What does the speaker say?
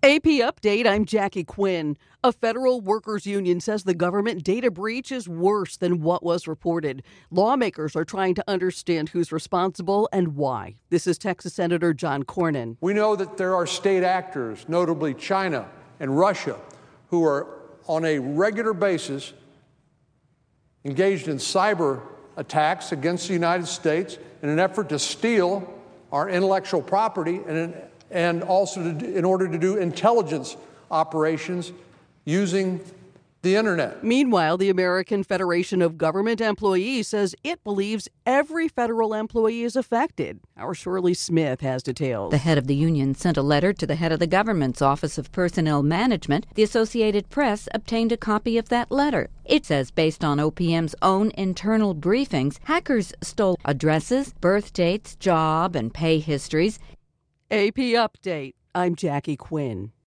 AP Update, I'm Jackie Quinn. A federal workers union says the government data breach is worse than what was reported. Lawmakers are trying to understand who's responsible and why. This is Texas Senator John Cornyn. We know that there are state actors, notably China and Russia, who are on a regular basis engaged in cyber attacks against the United States in an effort to steal our intellectual property and also in order to do intelligence operations using the internet. Meanwhile, the American Federation of Government Employees says it believes every federal employee is affected. Our Shirley Smith has details. The head of the union sent a letter to the head of the government's Office of Personnel Management. The Associated Press obtained a copy of that letter. It says, based on OPM's own internal briefings, hackers stole addresses, birth dates, job and pay histories. AP Update, I'm Jackie Quinn.